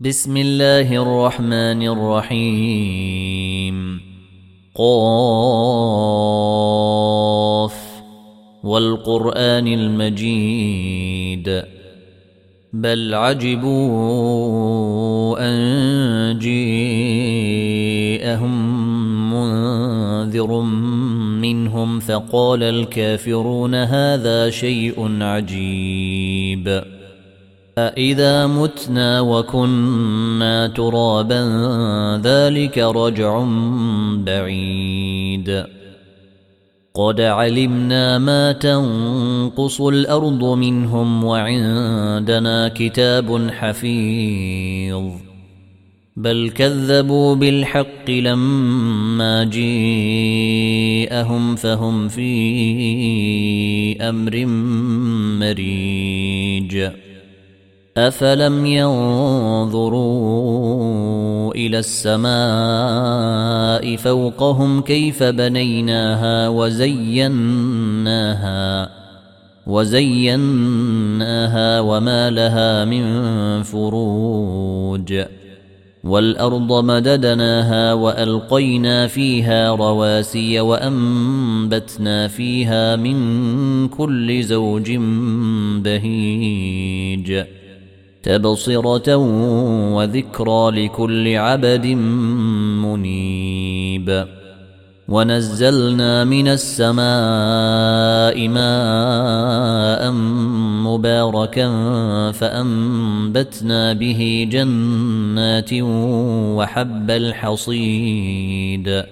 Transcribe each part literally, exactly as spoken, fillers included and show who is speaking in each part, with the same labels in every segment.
Speaker 1: بسم الله الرحمن الرحيم. قاف والقرآن المجيد بل عجبوا أن جاءهم منذر منهم فقال الكافرون هذا شيء عجيب أإذا متنا وكنا ترابا ذلك رجع بعيد قد علمنا ما تنقص الأرض منهم وعندنا كتاب حفيظ بل كذبوا بالحق لما جاءهم فهم في أمر مريج أفلم ينظروا إلى السماء فوقهم كيف بنيناها وزيناها وزيناها وما لها من فروج والأرض مددناها وألقينا فيها رواسي وأنبتنا فيها من كل زوج بهيج تبصرة وذكرى لكل عبد منيب ونزلنا من السماء ماء مباركا فأنبتنا به جنات وحب الحصيد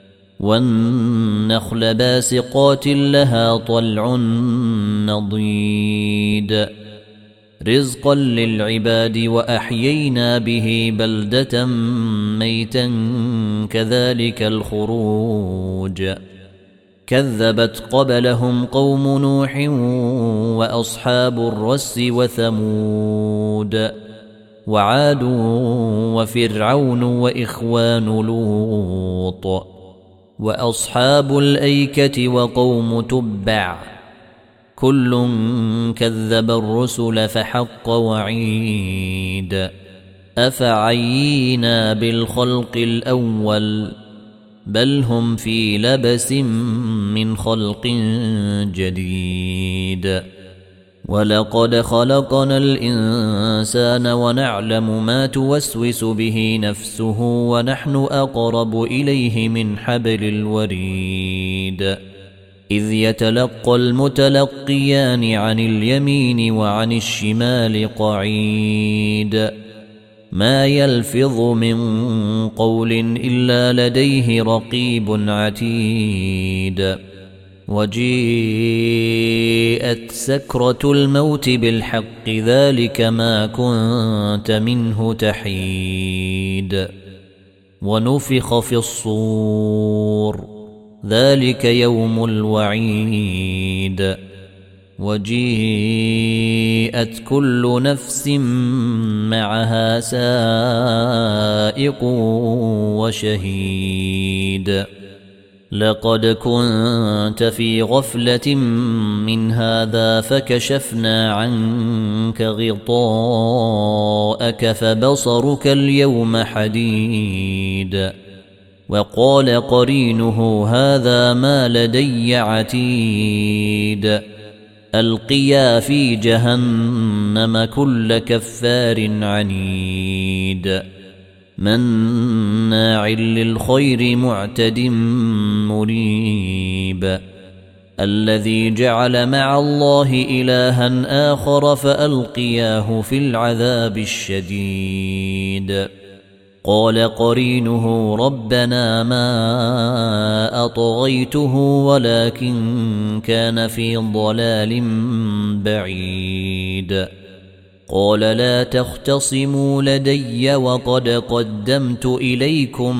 Speaker 1: والنخل باسقات لها طلع نضيد رزقا للعباد وأحيينا به بلدة ميتا كذلك الخروج كذبت قبلهم قوم نوح وأصحاب الرس وثمود وعاد وفرعون وإخوان لوط وأصحاب الأيكة وقوم تبع كل كذب الرسل فحق وعيد أفعينا بالخلق الأول بل هم في لبس من خلق جديد ولقد خلقنا الإنسان ونعلم ما توسوس به نفسه ونحن أقرب إليه من حبل الوريد إذ يتلقى المتلقيان عن اليمين وعن الشمال قعيد ما يلفظ من قول إلا لديه رقيب عتيد وجيءت سكرة الموت بالحق ذلك ما كنت منه تحيد ونفخ في الصور ذلك يوم الوعيد وجيءت كل نفس معها سائق وشهيد لقد كنت في غفلة من هذا فكشفنا عنك غطاءك فبصرك اليوم حديد وقال قرينه هذا ما لدي عتيد ألقيا في جهنم كل كفار عنيد مناع للخير معتد مريب الذي جعل مع الله إلها آخر فألقياه في العذاب الشديد قال قرينه ربنا ما أطغيته ولكن كان في ضلال بعيد قال لا تختصموا لدي وقد قدمت إليكم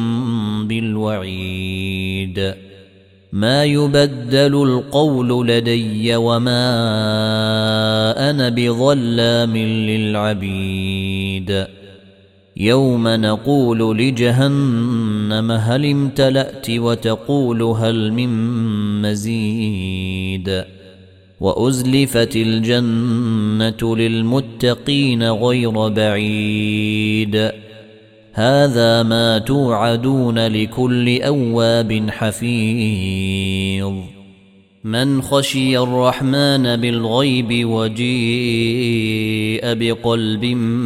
Speaker 1: بالوعيد ما يبدل القول لدي وما أنا بظلام للعبيد يوم نقول لجهنم هل امتلأت وتقول هل من مزيد وأزلفت الجنة للمتقين غير بعيد هذا ما توعدون لكل أواب حفيظ من خشي الرحمن بالغيب وجيء بقلب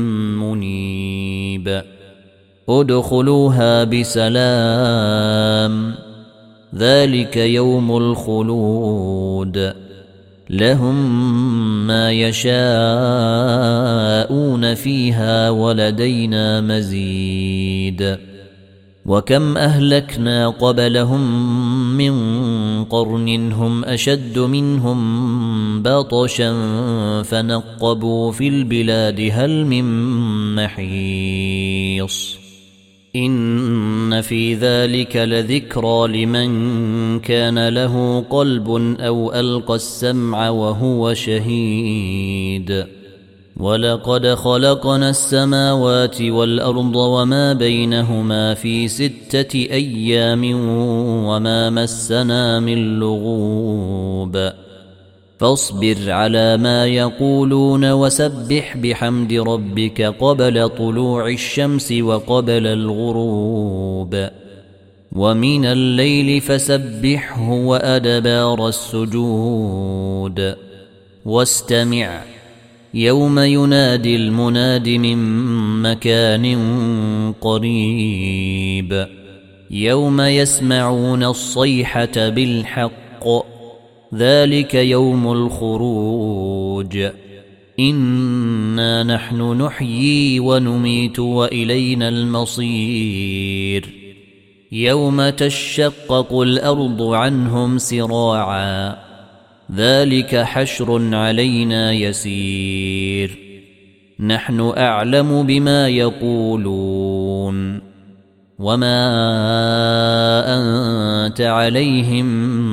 Speaker 1: منيب ادخلوها بسلام ذلك يوم الخلود لهم ما يشاءون فيها ولدينا مزيد وكم أهلكنا قبلهم من قرن هم أشد منهم بطشا فنقبوا في البلاد هل من محيص إن في ذلك لذكرى لمن كان له قلب أو ألقى السمع وهو شهيد ولقد خلقنا السماوات والأرض وما بينهما في ستة أيام وما مسنا من لغوب فاصبر على ما يقولون وسبح بحمد ربك قبل طلوع الشمس وقبل الغروب ومن الليل فسبحه وأدبار السجود واستمع يوم ينادي المناد من مكان قريب يوم يسمعون الصيحة بالحق ذلك يوم الخروج إنا نحن نحيي ونميت وإلينا المصير يوم تشقق الأرض عنهم سراعا ذلك حشر علينا يسير نحن أعلم بما يقولون وما أنت عليهم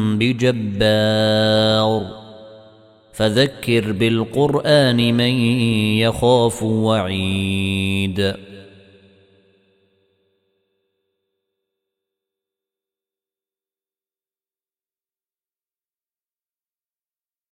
Speaker 1: بجبار فذكر بالقرآن من يخاف وعيد